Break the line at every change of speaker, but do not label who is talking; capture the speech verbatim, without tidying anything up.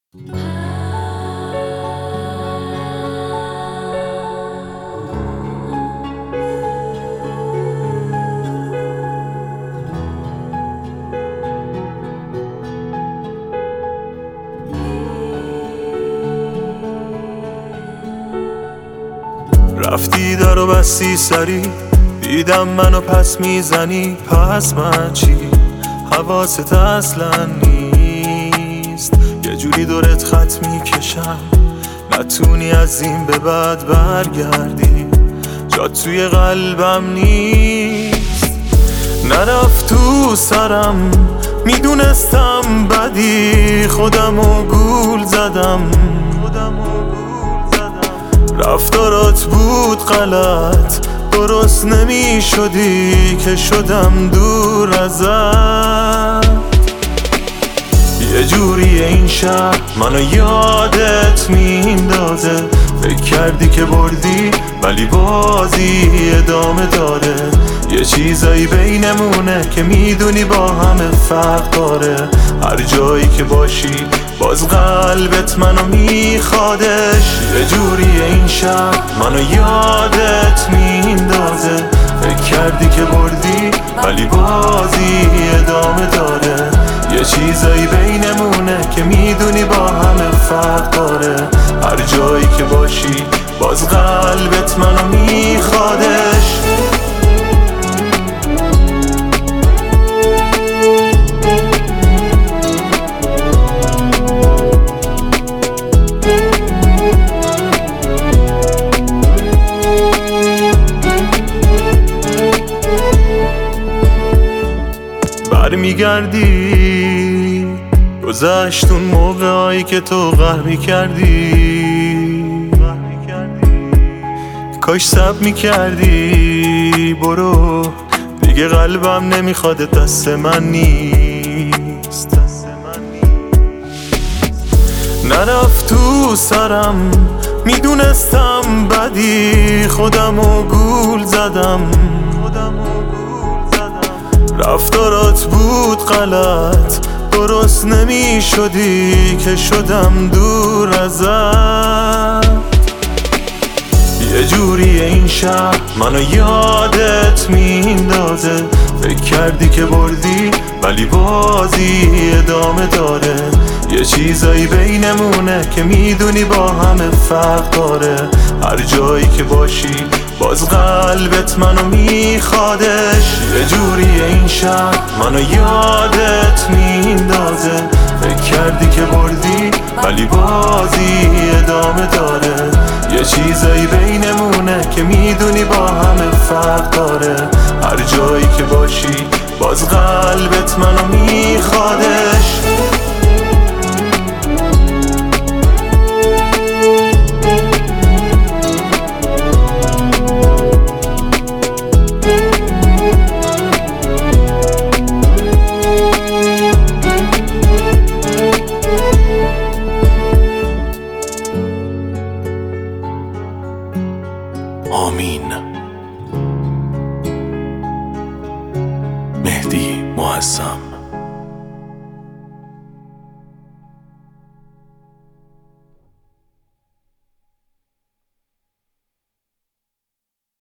رفتی در و بستی سری، دیدم منو پس میزنی. پس من چی؟ حواست اصلا نیست. یه جوری دورت خط میکشم، نتونی از این به بعد برگردی. جات توی قلبم نیست. نرفت تو سرم، میدونستم بدی. خودمو گول زدم، رفتارات بود غلط، درست نمی شدی که شدم دور ازت. یه جوری این شب منو یادت میندازه. فکر کردی که بردی ولی بازی ادامه داره. یه چیزایی بینمونه که میدونی با همه فرق داره. هر جایی که باشی باز قلبت منو میخوادش. یه جوری این شب منو یادت میندازه. فکر کردی که بردی ولی بازی ادامه داره. یه چیزایی بینمونه که میدونی با همه فرق داره. هر جایی که باشی باز قلبت منو میخوادش. برمیگردی گذشت اون موقعایی که تو قهر میکردی. کاش صبر میکردی. برو دیگه قلبم نمیخواد، دست من نیست. نرفت تو سرم، میدونستم بدی. خودمو گول زدم، رفتارات بود غلط، درست نمی شدی که شدم دور ازت. یه جوری این شب منو یادت میندازه. فکر کردی که بردی ولی بازی ادامه داره. یه چیزایی بینمونه که میدونی با همه فرق داره. هر جایی که باشی باز قلبت منو میخوادش. یه جوری این شب منو یادت میندازه. فکر کردی که بردی ولی بازی ادامه داره. یه چیزایی بینمونه که میدونی با همه فرق داره. هر جایی که باشی باز قلبت منو میخوادش.
آمین. مهدی معظم.